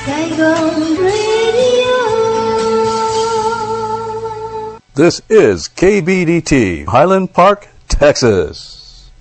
Sài Gòn Radio. This is KBDT, Highland Park, Texas.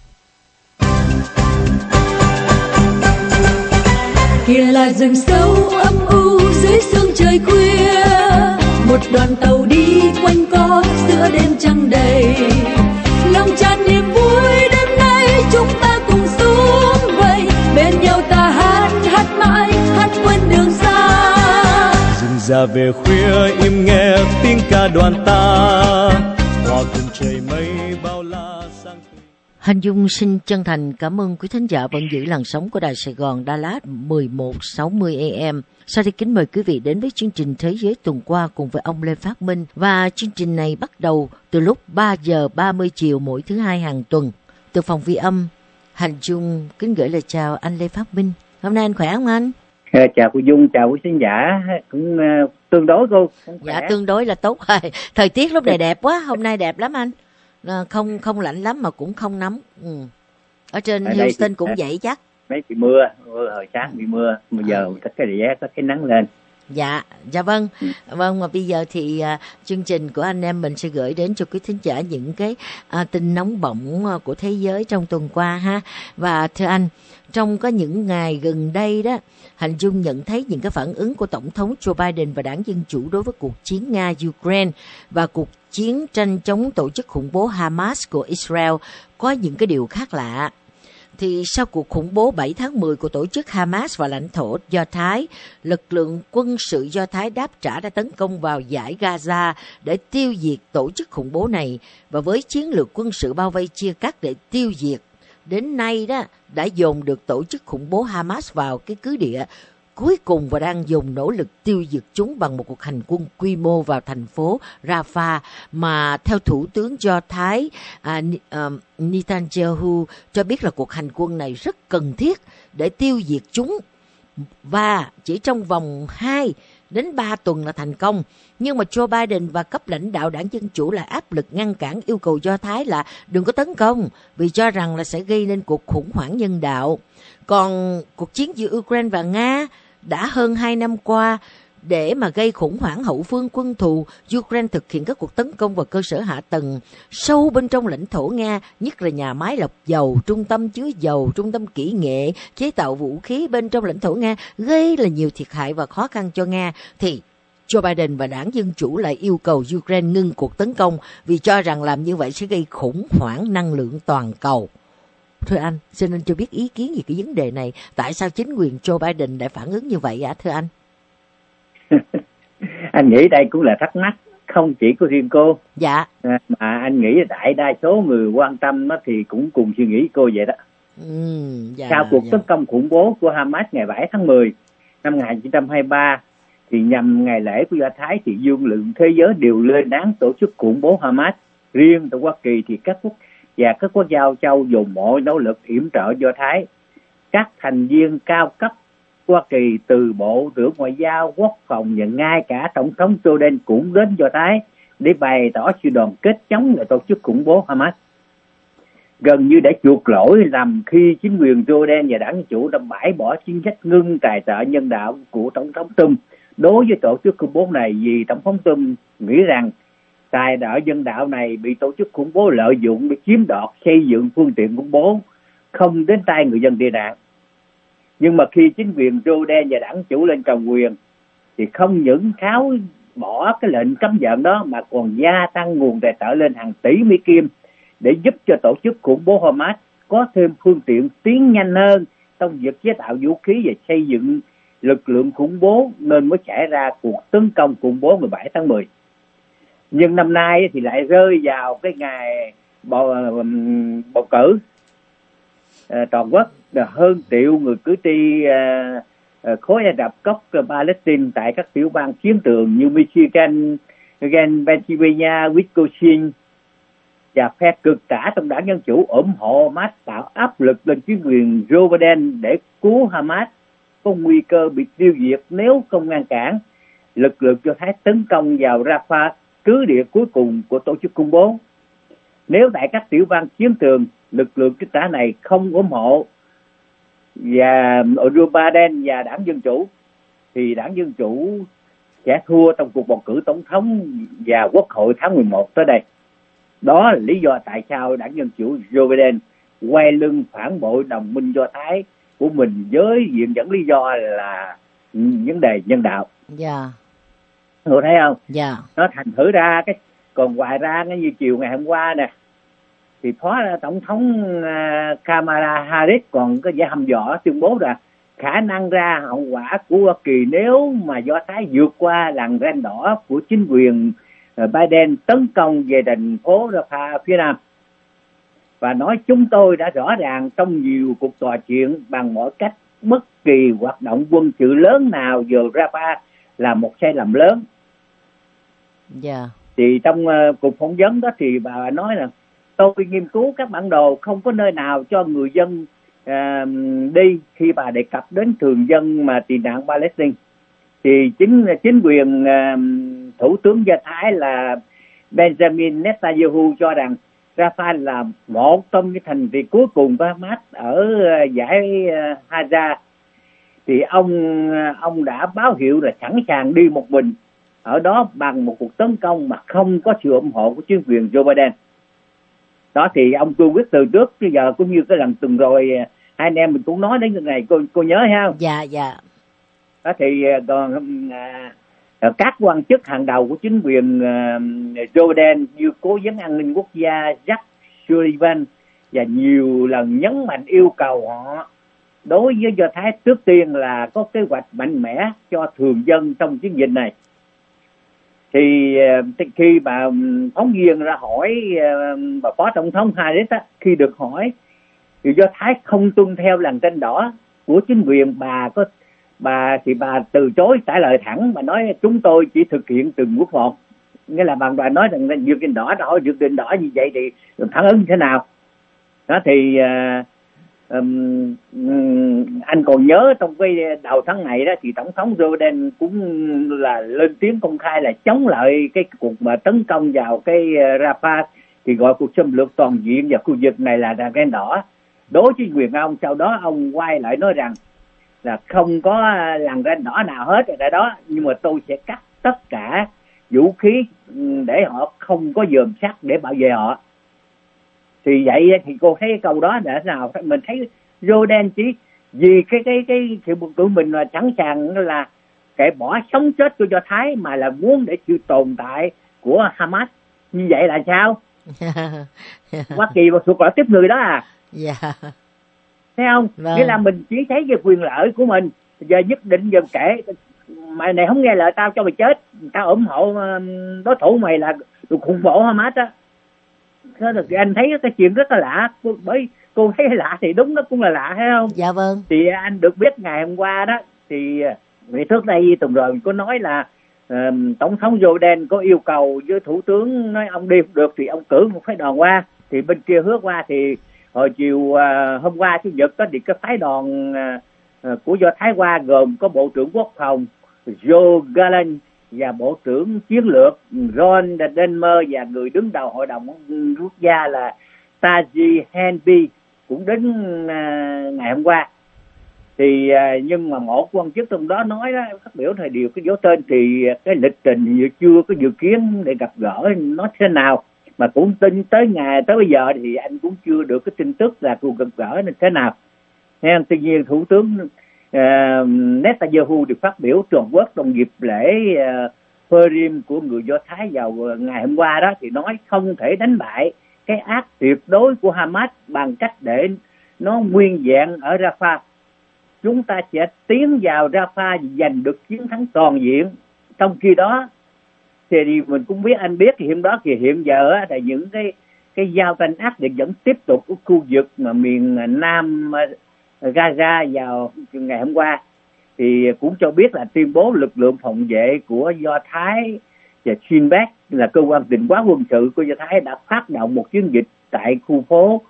Kia là rừng sâu âm u dưới sương trời khuya, một đoàn tàu đi quanh co giữa đêm trăng đầy, lòng tràn niềm vui đêm nay chúng ta cùng xuống vậy, bên nhau ta hát mãi hát quên đường xa. Rừng già về khuya im nghe tiếng ca đoàn ta, hòa cùng trời mây bao la sang. Hành Dung xin chân thành cảm ơn quý thính giả vẫn giữ làn sóng của Đài Sài Gòn Đà Lạt 1160 AM. Sau đây kính mời quý vị đến với chương trình Thế giới tuần qua cùng với ông Lê Phát Minh. Và chương trình này bắt đầu từ lúc 3 giờ 30 chiều mỗi thứ hai hàng tuần. Từ phòng vi âm, Hành Dung kính gửi lời chào anh Lê Phát Minh. Hôm nay anh khỏe không anh? Chào cô Dung, chào quý khán giả. Cũng tương đối cô. Dạ tương đối là tốt rồi. Thời tiết lúc này đẹp quá, hôm nay đẹp lắm anh. Không lạnh lắm mà cũng không nóng. Ở trên Houston cũng vậy chắc. Mấy bị mưa hồi sáng bị mưa, bây giờ có cái rẽ có cái nắng lên. Dạ vâng. Vâng, mà bây giờ thì chương trình của anh em mình sẽ gửi đến cho quý thính giả những cái tin nóng bỏng của thế giới trong tuần qua ha. Và thưa anh, trong có những ngày gần đây đó, Hành Dung nhận thấy những cái phản ứng của Tổng thống Joe Biden và Đảng Dân Chủ đối với cuộc chiến Nga-Ukraine và cuộc chiến tranh chống tổ chức khủng bố Hamas của Israel có những cái điều khác lạ. Thì sau cuộc khủng bố 7 tháng 10 của tổ chức Hamas vào lãnh thổ Do Thái, lực lượng quân sự Do Thái đáp trả đã tấn công vào dải Gaza để tiêu diệt tổ chức khủng bố này, và với chiến lược quân sự bao vây chia cắt để tiêu diệt, đến nay đó đã dồn được tổ chức khủng bố Hamas vào cái cứ địa cuối cùng và đang dùng nỗ lực tiêu diệt chúng bằng một cuộc hành quân quy mô vào thành phố Rafah mà theo Thủ tướng Do Thái Netanyahu cho biết là cuộc hành quân này rất cần thiết để tiêu diệt chúng và chỉ trong vòng 2 đến 3 tuần là thành công. Nhưng mà Joe Biden và cấp lãnh đạo Đảng Dân Chủ lại áp lực ngăn cản, yêu cầu Do Thái là đừng có tấn công vì cho rằng là sẽ gây nên cuộc khủng hoảng nhân đạo. Còn cuộc chiến giữa Ukraine và Nga đã hơn 2 năm qua để mà gây khủng hoảng hậu phương quân thù. Ukraine thực hiện các cuộc tấn công vào cơ sở hạ tầng sâu bên trong lãnh thổ Nga, nhất là nhà máy lọc dầu, trung tâm chứa dầu, trung tâm kỹ nghệ, chế tạo vũ khí bên trong lãnh thổ Nga, gây là nhiều thiệt hại và khó khăn cho Nga. Thì Joe Biden và Đảng Dân Chủ lại yêu cầu Ukraine ngưng cuộc tấn công vì cho rằng làm như vậy sẽ gây khủng hoảng năng lượng toàn cầu. Thưa anh, xin anh cho biết ý kiến về cái vấn đề này. Tại sao chính quyền Joe Biden lại phản ứng như vậy ạ, thưa anh? Anh nghĩ đây cũng là thắc mắc, không chỉ của riêng cô. Dạ. Mà anh nghĩ đại đa số người quan tâm thì cũng cùng suy nghĩ cô vậy đó. Sau cuộc tấn công khủng bố của Hamas ngày 7 tháng 10 năm 1923, thì nhằm ngày lễ của Do Thái thì dư luận thế giới đều lên án tổ chức khủng bố Hamas. Riêng tại Hoa Kỳ thì các quốc gia châu dùng mọi nỗ lực yểm trợ Do Thái. Các thành viên cao cấp Hoa Kỳ từ Bộ trưởng Ngoại giao, Quốc phòng và ngay cả Tổng thống Joe Biden cũng đến Do Thái để bày tỏ sự đoàn kết chống lại tổ chức khủng bố Hamas. Gần như để chuộc lỗi lầm khi chính quyền Joe Biden và Đảng Dân Chủ đã bãi bỏ chính sách ngưng tài trợ nhân đạo của Tổng thống Trump đối với tổ chức khủng bố này, vì Tổng thống Trump nghĩ rằng tài trợ nhân đạo này bị tổ chức khủng bố lợi dụng để chiếm đoạt xây dựng phương tiện khủng bố, không đến tay người dân tị nạn. Nhưng mà khi chính quyền Joe Biden và Đảng Chủ lên cầm quyền thì không những tháo bỏ cái lệnh cấm vận đó mà còn gia tăng nguồn tài trợ lên hàng tỷ Mỹ Kim để giúp cho tổ chức khủng bố Hamas có thêm phương tiện tiến nhanh hơn trong việc chế tạo vũ khí và xây dựng lực lượng khủng bố, nên mới xảy ra cuộc tấn công khủng bố 17 tháng 10. Nhưng năm nay thì lại rơi vào cái ngày bầu cử toàn quốc, hơn triệu người cử tri khối Ả Rập gốc Palestine tại các tiểu bang chiến trường như Michigan, Pennsylvania, Wisconsin và phe cực trả trong Đảng Dân Chủ ủng hộ Hamas tạo áp lực lên chính quyền Joe Biden để cứu Hamas có nguy cơ bị tiêu diệt nếu không ngăn cản lực lượng Do Thái tấn công vào Rafah, cứ địa cuối cùng của tổ chức khủng bố. Nếu tại các tiểu bang chiến trường lực lượng kích trả này không ủng hộ và Joe Biden và Đảng Dân Chủ thì đảng Dân Chủ sẽ thua trong cuộc bầu cử tổng thống và quốc hội tháng 11 tới đây. Đó là lý do tại sao đảng Dân Chủ Joe Biden quay lưng phản bội đồng minh Do Thái của mình với viện dẫn lý do là vấn đề nhân đạo. Dạ. Người thấy không? Dạ. Nó thành thử ra còn ngoài ra như chiều ngày hôm qua nè, thì phó tổng thống Kamala Harris còn có vẻ hăm dọa tuyên bố là khả năng ra hậu quả của Hoa Kỳ nếu mà Do Thái vượt qua lằn ranh đỏ của chính quyền Biden tấn công về thành phố Rafah phía Nam. Và nói chúng tôi đã rõ ràng trong nhiều cuộc trò chuyện bằng mọi cách bất kỳ hoạt động quân sự lớn nào vào Rafah là một sai lầm lớn. Yeah. Thì trong cuộc phỏng vấn đó thì bà nói là tôi nghiên cứu các bản đồ không có nơi nào cho người dân đi khi bà đề cập đến thường dân mà tị nạn Palestine. Thì chính quyền thủ tướng Do Thái là Benjamin Netanyahu cho rằng Rafah là một trong những thành thị cuối cùng của Hamas ở dải Gaza. Thì ông đã báo hiệu là sẵn sàng đi một mình ở đó bằng một cuộc tấn công mà không có sự ủng hộ của chính quyền Joe Biden. Đó thì ông cương quyết từ trước bây giờ, cũng như cái lần tuần rồi hai anh em mình cũng nói đến cái này, cô nhớ hay không? Dạ, dạ. Đó thì còn các quan chức hàng đầu của chính quyền Joe Biden như cố vấn an ninh quốc gia Jack Sullivan và nhiều lần nhấn mạnh yêu cầu họ đối với Do Thái trước tiên là có kế hoạch mạnh mẽ cho thường dân trong chiến dịch này. Thì khi bà phóng viên ra hỏi bà phó tổng thống Harris á, khi được hỏi thì Do Thái không tuân theo lằn ranh đỏ của chính quyền, bà từ chối trả lời thẳng. Bà nói chúng tôi chỉ thực hiện từng bước một. Nghĩa là bà nói rằng vượt đèn đỏ, hỏi vượt đèn đỏ như vậy thì phản ứng như thế nào. Đó thì anh còn nhớ trong cái đầu tháng này đó thì tổng thống Joe Biden cũng là lên tiếng công khai là chống lại cái cuộc mà tấn công vào cái Rafah, thì gọi cuộc xâm lược toàn diện vào khu vực này là đèn đỏ đối với quyền ông. Sau đó ông quay lại nói rằng là không có lằn ranh đỏ nào hết ở đó, nhưng mà tôi sẽ cắt tất cả vũ khí để họ không có dòm sắt để bảo vệ họ. Thì vậy thì cô thấy cái câu đó là thế nào? Mình thấy Jordan chỉ vì cái sự của mình là sẵn sàng là kể bỏ sống chết của Do Thái mà là muốn để sự tồn tại của Hamas. Như vậy là sao? Hoa Kỳ mà thuộc loại tiếp người đó à? Dạ. Thấy không? Vâng. Nghĩa là mình chỉ thấy về quyền lợi của mình. Giờ nhất định giờ kể mày này không nghe lời tao cho mày chết, tao ủng hộ đối thủ mày là khủng bố Hamas á. Đó là anh thấy cái chuyện rất là lạ. Bởi cô thấy lạ thì đúng, nó cũng là lạ, thấy không? Dạ vâng. Thì anh được biết ngày hôm qua đó thì ngày trước đây tuần rồi mình có nói là tổng thống Joe Biden có yêu cầu với thủ tướng, nói ông đi không được thì ông cử một phái đoàn qua. Thì bên kia hứa qua thì hồi chiều hôm qua Chủ nhật đó thì cái phái đoàn của Do Thái qua gồm có Bộ trưởng Quốc phòng Joe Gallant và Bộ trưởng Chiến lược Ron Denmer và người đứng đầu Hội đồng Quốc gia là Taji Henby cũng đến ngày hôm qua. Thì nhưng mà một quan chức trong đó nói đó, phát biểu thời điều cái dấu tên thì cái lịch trình chưa có dự kiến để gặp gỡ nó thế nào, mà cũng tin tới bây giờ thì anh cũng chưa được cái tin tức là cuộc gặp gỡ này thế nào. Nên tuy nhiên thủ tướng Netanyahu được phát biểu toàn quốc trong dịp lễ Purim của người Do Thái vào ngày hôm qua đó, thì nói không thể đánh bại cái ác tuyệt đối của Hamas bằng cách để nó nguyên vẹn ở Rafah. Chúng ta sẽ tiến vào Rafah giành được chiến thắng toàn diện. Trong khi đó thì mình cũng biết, anh biết thì hiện giờ là những cái giao tranh ác liệt vẫn tiếp tục ở khu vực mà miền Nam Gaza vào ngày hôm qua. Thì cũng cho biết là tuyên bố lực lượng phòng vệ của Do Thái và Shin Bet là cơ quan tình báo quân sự của Do Thái đã phát động một chiến dịch tại khu phố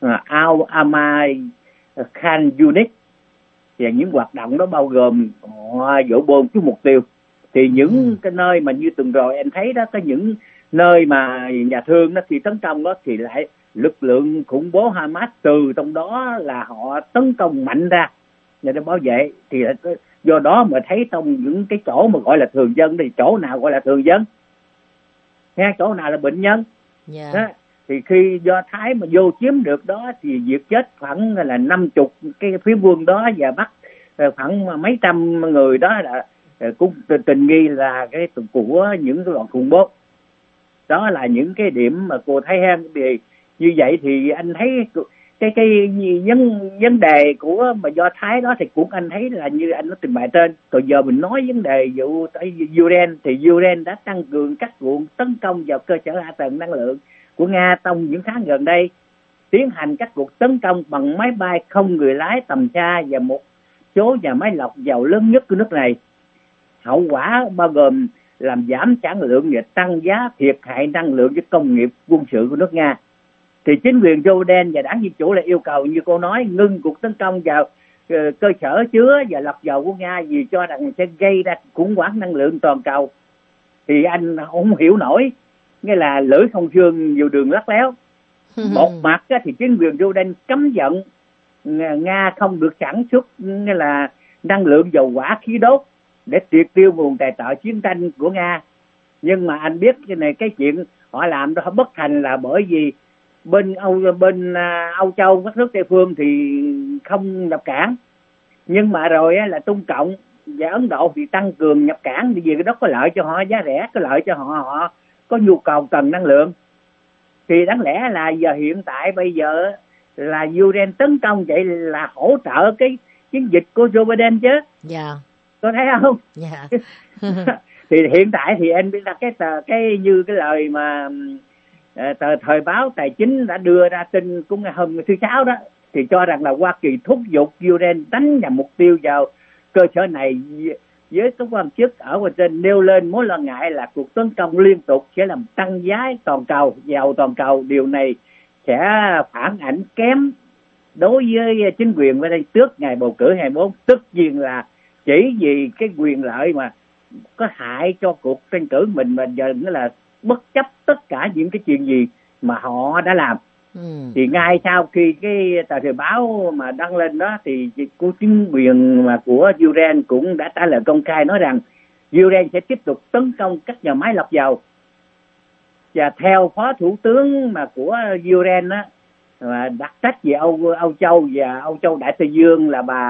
Al-Amai Khan Yunis. Và những hoạt động đó bao gồm dỗ bom trúng mục tiêu. Thì những cái nơi mà như tuần rồi em thấy đó, có những nơi mà nhà thương đó khi tấn công đó thì lại lực lượng khủng bố Hamas từ trong đó là họ tấn công mạnh ra để bảo vệ. Thì Do đó mà thấy trong những cái chỗ mà gọi là thường dân thì chỗ nào gọi là thường dân, nghe chỗ nào là bệnh nhân. Đó. Thì khi Do Thái mà vô chiếm được đó thì diệt chết khoảng là 50 cái phiến quân đó và bắt khoảng mấy trăm người đó là cũng tình nghi là cái của những cái bọn khủng bố. Đó là những cái điểm mà cô thấy ha. Thì như vậy thì anh thấy cái vấn đề của mà Do Thái đó thì cũng anh thấy là như anh nói trình bày trên. Rồi giờ mình nói vấn đề vụ Ukraine thì Ukraine đã tăng cường các cuộc tấn công vào cơ sở hạ tầng năng lượng của Nga trong những tháng gần đây, tiến hành các cuộc tấn công bằng máy bay không người lái tầm xa và một số nhà máy lọc dầu lớn nhất của nước này. Hậu quả bao gồm làm giảm sản lượng và tăng giá, thiệt hại năng lượng cho công nghiệp quân sự của nước Nga. Thì chính quyền Joe Biden và đảng Dân Chủ là yêu cầu như cô nói ngưng cuộc tấn công vào cơ sở chứa và lọc dầu của Nga vì cho rằng sẽ gây ra khủng hoảng năng lượng toàn cầu. Thì anh không hiểu nổi, nghĩa là lưỡi không xương nhiều đường lắc léo. Một mặt thì chính quyền Joe Biden cấm vận Nga không được sản xuất nghĩa là năng lượng dầu hỏa khí đốt để triệt tiêu nguồn tài trợ chiến tranh của Nga. Nhưng mà anh biết cái này, cái chuyện họ làm đó bất thành là bởi vì bên Âu Châu, các nước Tây phương thì không nhập cảng, nhưng mà rồi là Trung Cộng và Ấn Độ thì tăng cường nhập cảng vì cái đó có lợi cho họ, giá rẻ, có lợi cho họ có nhu cầu cần năng lượng. Thì đáng lẽ là giờ hiện tại bây giờ là Ukraine tấn công vậy là hỗ trợ cái chiến dịch của Joe Biden chứ. Dạ. Có thấy không? Dạ. Thì hiện tại thì anh biết là cái như cái lời mà thời báo Tài chính đã đưa ra tin cũng hôm thứ Sáu đó, thì cho rằng là Hoa Kỳ thúc giục Ukraine đánh nhằm mục tiêu vào cơ sở này, với các quan chức ở Washington nêu lên mối lo ngại là cuộc tấn công liên tục sẽ làm tăng giá toàn cầu, dầu toàn cầu. Điều này sẽ phản ảnh kém đối với chính quyền ở đây trước ngày bầu cử 24. Tất nhiên là chỉ vì cái quyền lợi mà có hại cho cuộc tranh cử mình mà giờ nữa là bất chấp tất cả những cái chuyện gì mà họ đã làm. Thì ngay sau khi cái tờ thời báo mà đăng lên đó thì của chính quyền mà của Ukraine cũng đã trả lời công khai nói rằng Ukraine sẽ tiếp tục tấn công các nhà máy lọc dầu. Và theo phó thủ tướng mà của Ukraine đó, mà đặc trách về Âu Châu và Âu Châu Đại Tây Dương là bà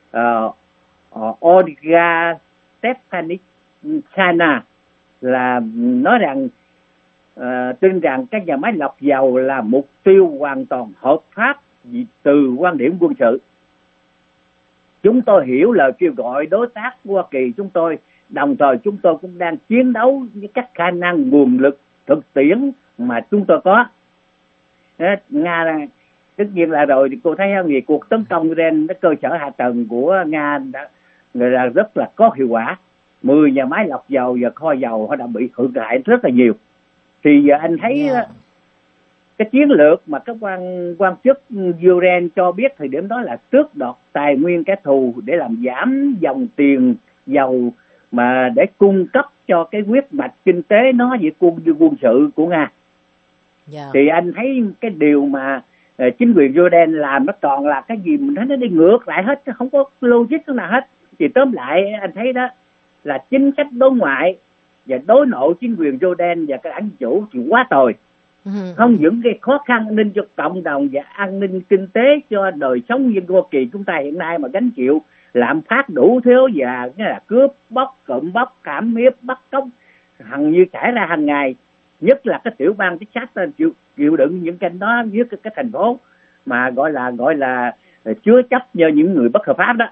Olga Stefanishyna là nói rằng tin rằng các nhà máy lọc dầu là mục tiêu hoàn toàn hợp pháp từ quan điểm quân sự. Chúng tôi hiểu lời kêu gọi đối tác của Hoa Kỳ chúng tôi, đồng thời chúng tôi cũng đang chiến đấu với các khả năng nguồn lực thực tiễn mà chúng tôi có. Nga tất nhiên là rồi thì cô thấy không, cuộc tấn công trên cơ sở hạ tầng của Nga đã rất là có hiệu quả. 10 nhà máy lọc dầu và kho dầu họ đã bị hư hại rất là nhiều. Thì giờ anh thấy cái chiến lược mà các quan chức Ukraine cho biết thời điểm đó là tước đoạt tài nguyên kẻ thù để làm giảm dòng tiền dầu mà để cung cấp cho cái huyết mạch kinh tế nó về quân sự của Nga. Thì anh thấy cái điều mà chính quyền Jordan làm nó toàn là cái gì mình thấy nó đi ngược lại hết, không có logic nào hết. Thì tóm lại anh thấy đó là chính sách đối ngoại và đối nội chính quyền Jordan và các đảng chủ thì quá tồi. Không những cái khó khăn an ninh cho cộng đồng và an ninh kinh tế cho đời sống dân Hoa Kỳ chúng ta hiện nay mà gánh chịu lạm phát đủ thứ và nghĩa là cướp bóc, trộm bóc, hãm hiếp, bắt cóc hằng như xảy ra hàng ngày. Nhất là cái tiểu bang Texas chịu đựng những cái đó với cái thành phố mà gọi là chứa chấp cho những người bất hợp pháp đó.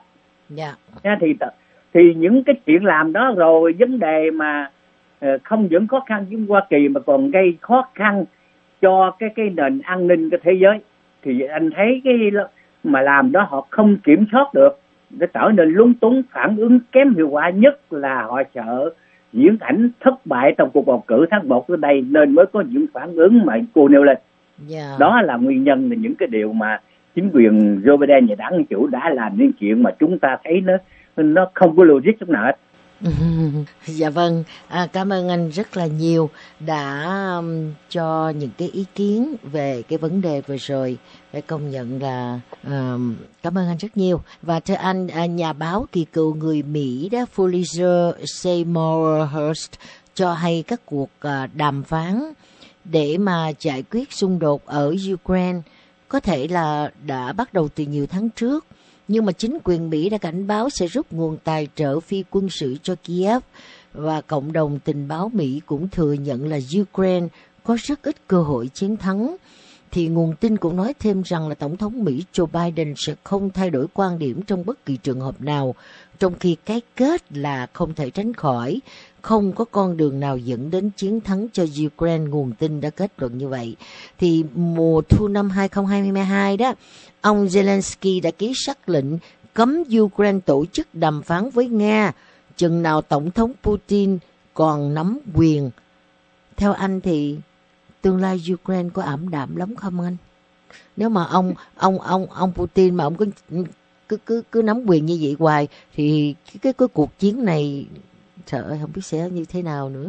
Thì những cái chuyện làm đó rồi vấn đề mà không những khó khăn với Hoa Kỳ mà còn gây khó khăn cho cái nền an ninh của thế giới. Thì anh thấy cái mà làm đó họ không kiểm soát được, để trở nên lúng túng, phản ứng kém hiệu quả, nhất là họ sợ diễn ảnh thất bại trong cuộc bầu cử tháng 1 ở đây nên mới có những phản ứng mà cô nêu lên. Đó là nguyên nhân, là những cái điều mà chính quyền Joe Biden và đảng Dân Chủ đã làm những chuyện mà chúng ta thấy nó không có logic chút nào hết. Dạ vâng, cảm ơn anh rất là nhiều đã cho những cái ý kiến về cái vấn đề vừa rồi. Phải công nhận là cảm ơn anh rất nhiều. Và thưa anh, nhà báo kỳ cựu người Mỹ đó Pulitzer Seymour Hersh cho hay các cuộc đàm phán để mà giải quyết xung đột ở Ukraine có thể là đã bắt đầu từ nhiều tháng trước. Nhưng mà chính quyền Mỹ đã cảnh báo sẽ rút nguồn tài trợ phi quân sự cho Kiev, và cộng đồng tình báo Mỹ cũng thừa nhận là Ukraine có rất ít cơ hội chiến thắng. Thì nguồn tin cũng nói thêm rằng là Tổng thống Mỹ Joe Biden sẽ không thay đổi quan điểm trong bất kỳ trường hợp nào, trong khi cái kết là không thể tránh khỏi, không có con đường nào dẫn đến chiến thắng cho Ukraine, nguồn tin đã kết luận như vậy. Thì mùa thu năm 2022 đó, ông Zelensky đã ký sắc lệnh cấm Ukraine tổ chức đàm phán với Nga chừng nào Tổng thống Putin còn nắm quyền. Theo anh thì tương lai Ukraine có ảm đạm lắm không anh? Nếu mà ông Putin mà ông cứ nắm quyền như vậy hoài thì cái cuộc chiến này trời ơi không biết sẽ như thế nào nữa.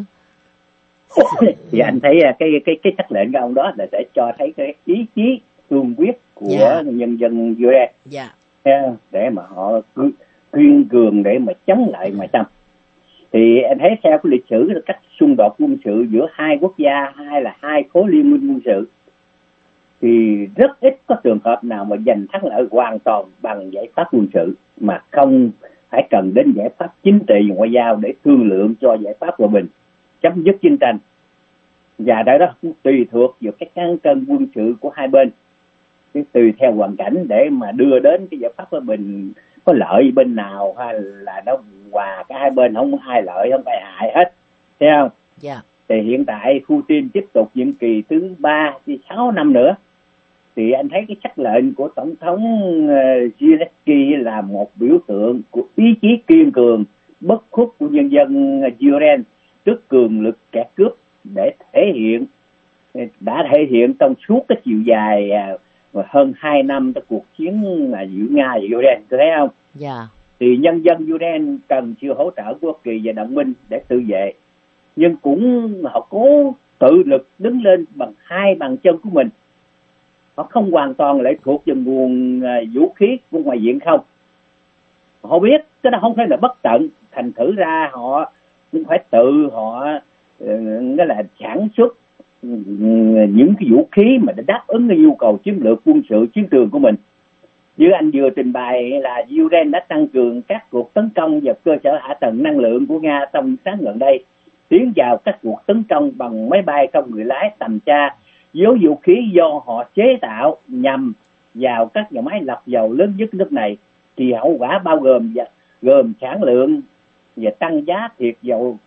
Thì anh thấy cái sắc lệnh của ông đó là để cho thấy cái ý chí cương quyết của nhân dân Ukraine, để mà họ kiên cường để mà chống lại ngoại xâm. Thì anh thấy theo cái lịch sử các xung đột quân sự giữa hai quốc gia hay là hai khối liên minh quân sự thì rất ít có trường hợp nào mà giành thắng lợi hoàn toàn bằng giải pháp quân sự mà không phải cần đến giải pháp chính trị và ngoại giao để thương lượng cho giải pháp hòa bình, chấm dứt chiến tranh. Và đó cũng tùy thuộc vào cái cán cân quân sự của hai bên, tùy theo hoàn cảnh để mà đưa đến cái giải pháp hòa bình có lợi bên nào, hay là nó hòa cả hai bên, không ai lợi không ai hại hết, thấy không? Thì hiện tại Putin tiếp tục nhiệm kỳ thứ 3 thì 6 năm nữa, thì anh thấy cái sắc lệnh của Tổng thống Zelensky là một biểu tượng của ý chí kiên cường, bất khuất của nhân dân Ukraine trước cường lực kẻ cướp, để đã thể hiện trong suốt cái chiều dài hơn 2 năm trong cuộc chiến giữa Nga và Ukraine, thấy không? Thì nhân dân Ukraine cần sự hỗ trợ của Hoa Kỳ và đồng minh để tự vệ, nhưng cũng họ cố tự lực đứng lên bằng hai bàn chân của mình. Họ không hoàn toàn lệ thuộc vào nguồn vũ khí của ngoài diện không. Họ biết cái đó không phải là bất tận, thành thử ra họ cũng phải tự họ nghĩa là sản xuất những cái vũ khí mà để đáp ứng cái nhu cầu chiến lược quân sự chiến trường của mình. Như anh vừa trình bày là Ukraine đã tăng cường các cuộc tấn công vào cơ sở hạ tầng năng lượng của Nga trong tháng gần đây, tiến vào các cuộc tấn công bằng máy bay không người lái tầm xa, với vũ khí do họ chế tạo nhằm vào các nhà máy lọc dầu lớn nhất nước này. Thì hậu quả bao gồm sản lượng và tăng giá thiệt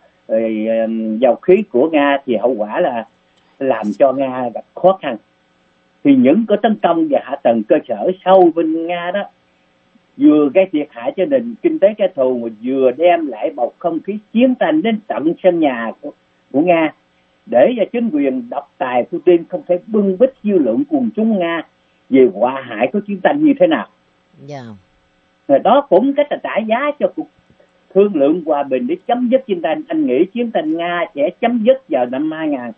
dầu khí của Nga, thì hậu quả là làm cho Nga gặp khó khăn. Thì những cái tấn công vào hạ tầng cơ sở sâu bên Nga đó vừa gây thiệt hại cho nền kinh tế kẻ thù, mà vừa đem lại bầu không khí chiến tranh đến tận sân nhà của Nga, để cho chính quyền độc tài Putin không thể bưng bít dư luận quần chúng Nga về họa hại của chiến tranh như thế nào. Đó cũng cách là trả giá cho cuộc thương lượng hòa bình để chấm dứt chiến tranh. Anh nghĩ chiến tranh Nga sẽ chấm dứt vào năm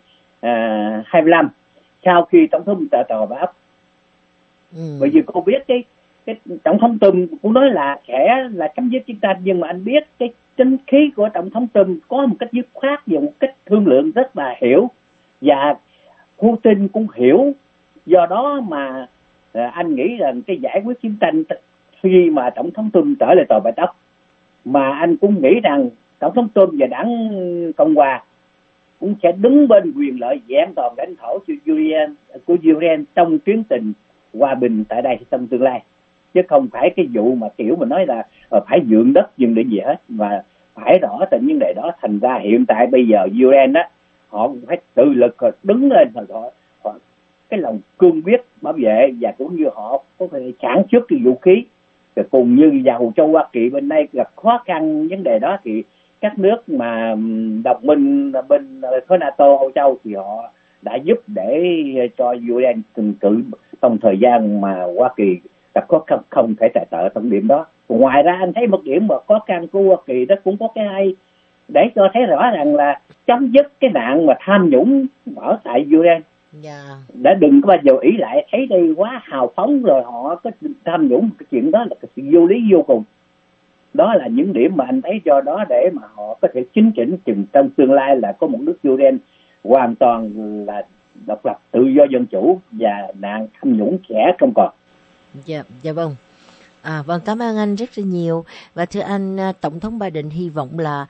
2025 sau khi tổng thống tòa bác. Bởi vì cô biết cái tổng thống Trump cũng nói là sẽ là chấm dứt chiến tranh, nhưng mà anh biết cái chính khí của tổng thống Trump có một cách dứt khoát và một cách thương lượng rất là hiểu, và Putin cũng hiểu. Do đó mà anh nghĩ rằng cái giải quyết chiến tranh khi mà tổng thống Trump trở lại tòa Bạch Ốc, mà anh cũng nghĩ rằng tổng thống Trump và đảng Cộng hòa cũng sẽ đứng bên quyền lợi và an toàn lãnh thổ của Ukraine trong tiến trình hòa bình tại đây trong tương lai, chứ không phải cái vụ mà kiểu mà nói là phải nhượng đất nhượng địa gì hết, và phải rõ tình vấn đề đó. Thành ra hiện tại bây giờ Ukraine đó, họ cũng phải tự lực đứng lên, họ cái lòng cương quyết bảo vệ, và cũng như họ có thể sản xuất cái vũ khí, rồi cùng như dầu cho Hoa Kỳ bên đây gặp khó khăn vấn đề đó, thì các nước mà đồng minh bên khối NATO Âu Châu thì họ đã giúp để cho Ukraine từng cử trong thời gian mà Hoa Kỳ gặp khó khăn không thể tài trợ trong điểm đó. Ngoài ra anh thấy một điểm mà khó khăn của Hoa Kỳ đó cũng có cái hay để cho thấy rõ rằng là chấm dứt cái nạn mà tham nhũng ở tại Ukraine. Đã đừng có bao giờ ý lại thấy đây quá hào phóng rồi họ có tham nhũng, cái chuyện đó là cái sự vô lý vô cùng. Đó là những điểm mà anh thấy do đó để mà họ có thể chỉnh chừng trong tương lai là có một nước Ukraine hoàn toàn là độc lập, tự do, dân chủ và nạn tham nhũng sẽ không còn. Dạ vâng. Vâng, cảm ơn anh rất là nhiều. Và thưa anh, Tổng thống Biden hy vọng là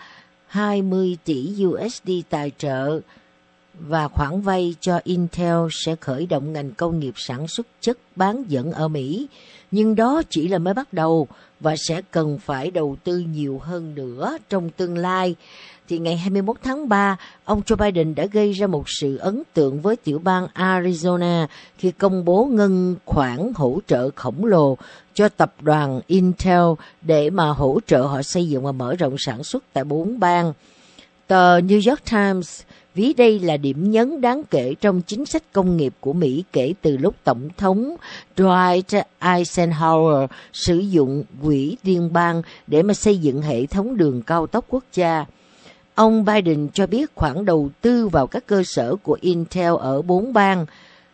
20 tỷ USD tài trợ và khoản vay cho Intel sẽ khởi động ngành công nghiệp sản xuất chất bán dẫn ở Mỹ. Nhưng đó chỉ là mới bắt đầu và sẽ cần phải đầu tư nhiều hơn nữa trong tương lai. Thì ngày 21 tháng 3, ông Joe Biden đã gây ra một sự ấn tượng với tiểu bang Arizona khi công bố ngân khoản hỗ trợ khổng lồ cho tập đoàn Intel để mà hỗ trợ họ xây dựng và mở rộng sản xuất tại 4 bang. Tờ New York Times ví đây là điểm nhấn đáng kể trong chính sách công nghiệp của Mỹ kể từ lúc Tổng thống Dwight Eisenhower sử dụng quỹ liên bang để mà xây dựng hệ thống đường cao tốc quốc gia. Ông Biden cho biết khoản đầu tư vào các cơ sở của Intel ở 4 bang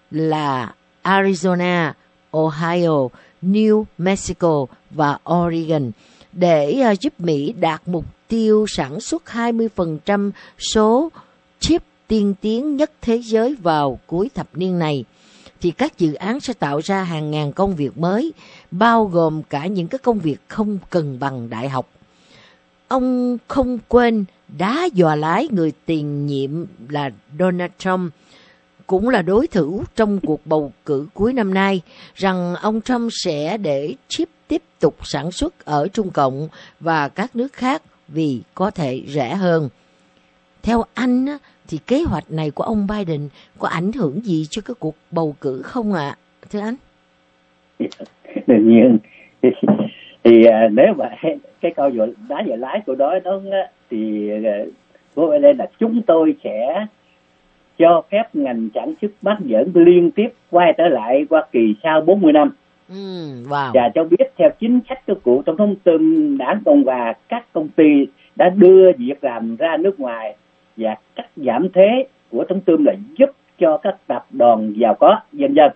là Arizona, Ohio, New Mexico và Oregon để giúp Mỹ đạt mục tiêu sản xuất 20% số chip tiên tiến nhất thế giới vào cuối thập niên này. Thì các dự án sẽ tạo ra hàng ngàn công việc mới, bao gồm cả những cái công việc không cần bằng đại học. Ông không quên đá dò lái người tiền nhiệm là Donald Trump, cũng là đối thủ trong cuộc bầu cử cuối năm nay, rằng ông Trump sẽ để chip tiếp tục sản xuất ở Trung Cộng và các nước khác vì có thể rẻ hơn. Theo anh thì kế hoạch này của ông Biden có ảnh hưởng gì cho cái cuộc bầu cử không ạ, thưa anh? Đương nhiên. Thì nếu mà cái câu đá dò lái của đó thì có lẽ là chúng tôi sẽ cho phép ngành sản xuất bán dẫn liên tiếp quay trở lại Hoa Kỳ sau 40 năm. Wow. Và cho biết theo chính sách của Tổng thống Trump, đảng Cộng hòa, các công ty đã đưa việc làm ra nước ngoài và cắt giảm thuế của Tổng thống là giúp cho các tập đoàn giàu có dân dân.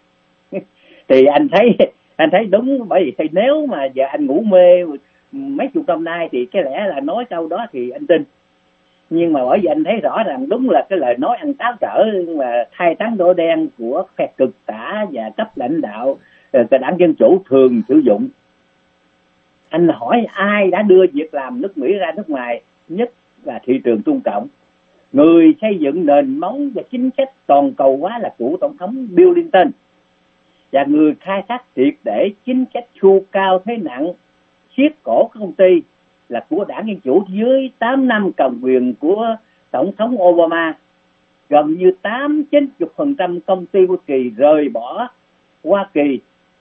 Thì anh thấy đúng, bởi vì nếu mà giờ anh ngủ mê mấy chục năm nay thì cái lẽ là nói câu đó thì anh tin. Nhưng mà bởi vì anh thấy rõ ràng đúng là cái lời nói ăn táo trở mà thay trắng đổi đen của phe cực tả và cấp lãnh đạo cái đảng Dân Chủ thường sử dụng. Anh hỏi ai đã đưa việc làm nước Mỹ ra nước ngoài, nhất là thị trường Trung Cộng. Người xây dựng nền móng và chính sách toàn cầu hóa là cựu Tổng thống Bill Clinton. Và người khai thác triệt để chính sách thu cao thuế nặng, siết cổ các công ty là của đảng Dân Chủ dưới 8 năm cầm quyền của Tổng thống Obama. Gần như 80-90% công ty Hoa Kỳ rời bỏ Hoa Kỳ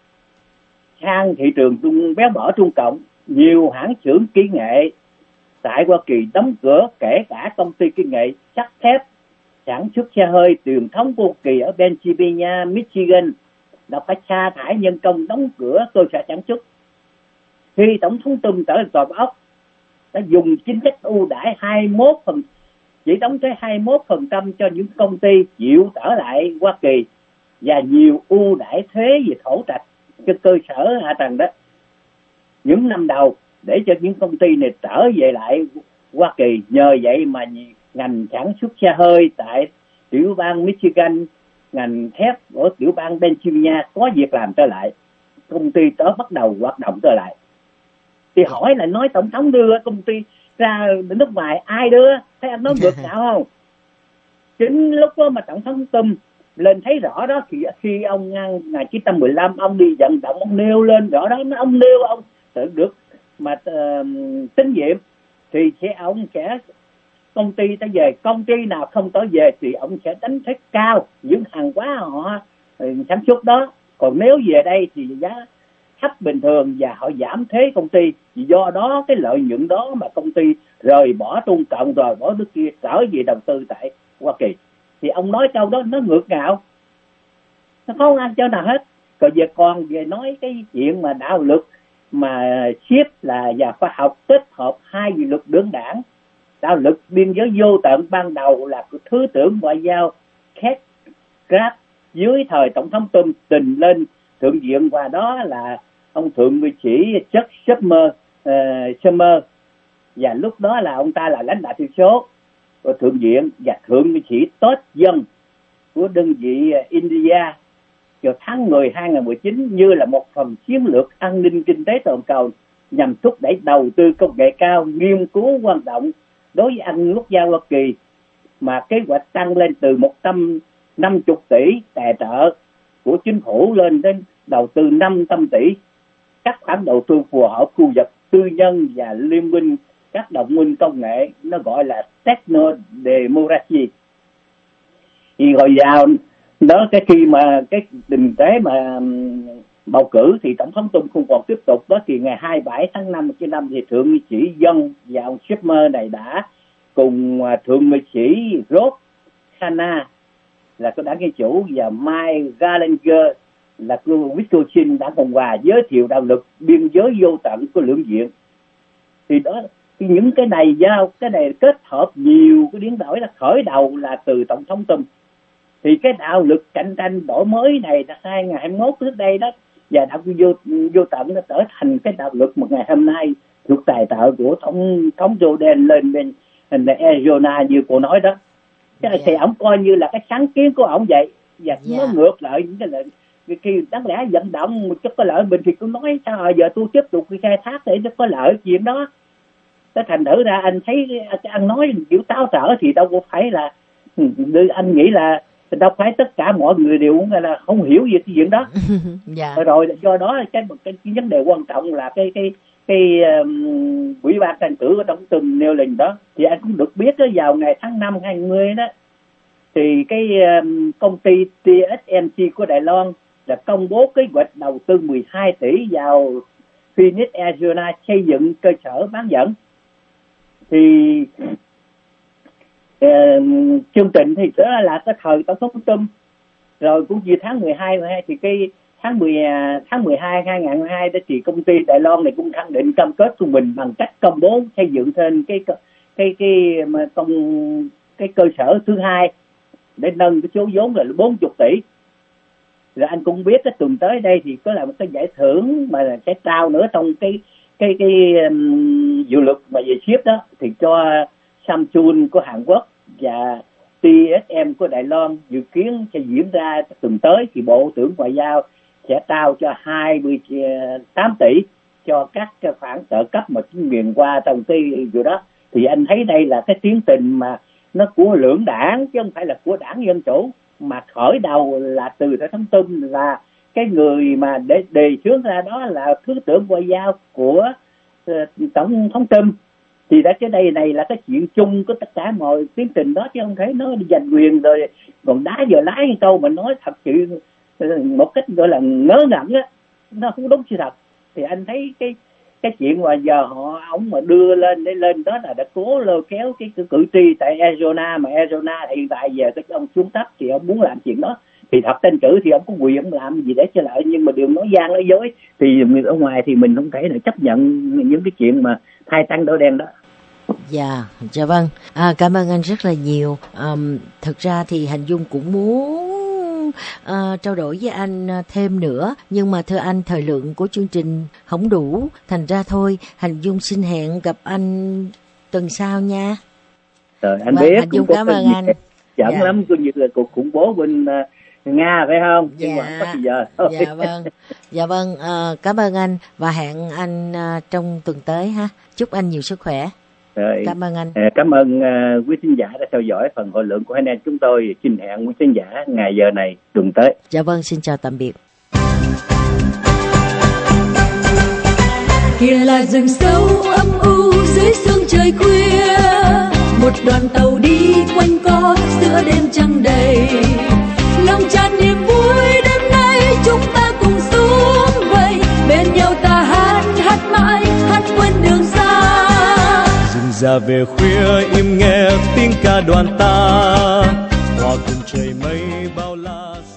sang thị trường béo bở Trung Cộng. Nhiều hãng xưởng kỹ nghệ tại Hoa Kỳ đóng cửa, kể cả công ty kỹ nghệ sắt thép sản xuất xe hơi truyền thống của Hoa Kỳ ở Pennsylvania, Michigan đã phải sa thải nhân công, đóng cửa cơ sở sản xuất. Khi Tổng thống Trump trở lại Tòa Bạch Ốc, đã dùng chính sách ưu đãi 21%, chỉ đóng tới 21% cho những công ty chịu trở lại Hoa Kỳ và nhiều ưu đãi thuế về thổ trạch cho cơ sở hạ tầng đó những năm đầu để cho những công ty này trở về lại Hoa Kỳ. Nhờ vậy mà ngành sản xuất xe hơi tại tiểu bang Michigan, ngành thép ở tiểu bang Pennsylvania có việc làm trở lại, công ty đó bắt đầu hoạt động trở lại. Thì hỏi là nói Tổng thống đưa công ty ra nước ngoài, ai đưa? Thấy anh nói ngược nào không? Chính lúc đó mà Tổng thống Trump lên thấy rõ đó, thì khi ông 1915 ông đi vận động, ông nêu lên rõ đó, ông nêu ông tự được mà tín nhiệm thì ông sẽ công ty ta về, công ty nào không tới về thì ông sẽ đánh thuế cao những hàng hóa họ sản xuất đó. Còn nếu về đây thì giá thấp bình thường và họ giảm thuế công ty. Do đó cái lợi nhuận đó mà công ty rời bỏ Trung Cộng rồi bỏ nước kia trở về đầu tư tại Hoa Kỳ. Thì ông nói câu đó nó ngược ngạo, nó không ăn cho nào hết. Còn về nói cái chuyện mà đạo luật mà ship là và khoa học kết hợp hai luật đương đảng. Đạo luật biên giới vô tận ban đầu là Thứ trưởng Ngoại giao Keith Krach dưới thời Tổng thống Trump trình lên Thượng viện, và đó là ông Thượng nghị sĩ Chuck Schumer, và lúc đó là ông ta là lãnh đạo thiểu số của Thượng viện, và Thượng nghị sĩ Todd Young của đơn vị India vào tháng 10 2019 như là một phần chiến lược an ninh kinh tế toàn cầu nhằm thúc đẩy đầu tư công nghệ cao, nghiên cứu quan trọng đối với an ninh quốc gia Hoa Kỳ, mà kế hoạch tăng lên từ 150 tỷ tài trợ của chính phủ lên đến đầu tư 500 tỷ. Các khoản đầu tư phù hợp khu vực tư nhân và liên minh các đồng minh công nghệ, nó gọi là Techno Democracy. Thì hồi vào đó, cái khi mà cái tình thế mà bầu cử thì Tổng thống Trump không còn tiếp tục đó, thì ngày 27 tháng 5 năm thì Thượng nghị sĩ Young và ông Schumer này đã cùng Thượng nghị sĩ Rod Khanna là của đảng Dân Chủ và Mike Gallagher là của Wisconsin đảng Cộng Hòa giới thiệu đạo luật biên giới vô tận của lưỡng viện. Thì đó, thì những cái này kết hợp nhiều cái biến đổi, là khởi đầu là từ Tổng thống Trump. Thì cái đạo luật cạnh tranh đổi mới này là 2021 trước đây đó, và đạo vô tận nó trở thành cái đạo luật một ngày hôm nay thuộc tài trợ của thống Joe lên bên Arizona như cô nói đó. Thì ông coi như là cái sáng kiến của ông vậy, và nó ngược lại những cái lệnh khi đáng lẽ vận động một chút có lợi mình thì cũng nói sao giờ tôi tiếp tục khai thác để nó có lợi chuyện đó. Cái thành thử ra anh thấy anh nói kiểu táo trở thì đâu có phải là anh nghĩ là đâu phải tất cả mọi người đều là không hiểu về cái chuyện đó. Rồi do đó cái vấn đề quan trọng là cái ủy ban tranh cử của Tổng thống nêu lên đó, thì anh cũng được biết đó, vào ngày tháng 5 20 đó thì cái công ty TSMC của Đài Loan là công bố kế hoạch đầu tư 12 tỷ vào Phoenix, Arizona xây dựng cơ sở bán dẫn. Thì chương trình thì đó là cái thời Tổng thống Trump, rồi cũng như tháng 12 thì cái tháng 12 2022 đó thì công ty Đài Loan này cũng khẳng định cam kết của mình bằng cách công bố xây dựng thêm cái cơ sở thứ hai để nâng cái số vốn là 40 tỷ. Rồi anh cũng biết cái tuần tới đây thì có là một cái giải thưởng mà sẽ trao nữa trong cái dự luật mà về ship đó, thì cho Samsung của Hàn Quốc và TSM của Đài Loan dự kiến sẽ diễn ra tuần tới, thì Bộ trưởng Ngoại giao sẽ trao cho 28 tỷ cho các khoản trợ cấp mà chính quyền qua trong cái vụ đó. Thì anh thấy đây là cái tiến trình mà nó của lưỡng đảng chứ không phải là của đảng Dân Chủ, mà khởi đầu là từ Tổng thống Trump, là cái người mà đề xướng ra đó là Thứ trưởng Ngoại giao của Tổng thống Trump. Thì đã cái đây này là cái chuyện chung của tất cả mọi tiến trình đó, chứ không thể nói giành quyền rồi còn đá giờ lái một câu mà nói thật sự một cách gọi là ngớ ngẩn á, nó không đúng sự thật. Thì anh thấy cái chuyện mà giờ ông mà đưa lên để lên đó là đã cố lôi kéo cái cử tri tại Arizona, mà Arizona hiện tại giờ cái ông xuống thấp thì ông muốn làm chuyện đó, thì thật tranh cử thì ông có quyền làm gì để cho lợi, nhưng mà điều nói gian nói dối thì ở ngoài thì mình không thể là chấp nhận những cái chuyện mà thay tăng đổi đen đó. Dạ vâng. Cảm ơn anh rất là nhiều. Thực ra thì Hành Dung cũng muốn trao đổi với anh thêm nữa, nhưng mà thưa anh, thời lượng của chương trình không đủ, thành ra thôi Hành Dung xin hẹn gặp anh tuần sau nha. Rồi anh biết. Hành Dung cảm ơn anh. Chậm lắm, coi như là cuộc khủng bố bên Nga phải không? Nhưng mà không có gì giờ. Dạ vâng. Cảm ơn anh và hẹn anh trong tuần tới ha. Chúc anh nhiều sức khỏe. Rồi. Cảm ơn anh. Cảm ơn quý thính giả đã theo dõi phần hội lượng của hai anh em chúng tôi. Xin hẹn quý thính giả ngày giờ này tuần tới. Dạ vâng, xin chào tạm biệt. Kia là rừng sâu âm u dưới sương trời khuya, một đoàn tàu đi quanh co giữa đêm trăng đầy, lòng tràn niềm vui đêm nay chúng ta cùng xuống vậy, bên nhau ta hát mãi, hát quên đường xa. Rừng già về khuya im nghe tiếng ca đoàn ta, hòa cùng trời mây bao la.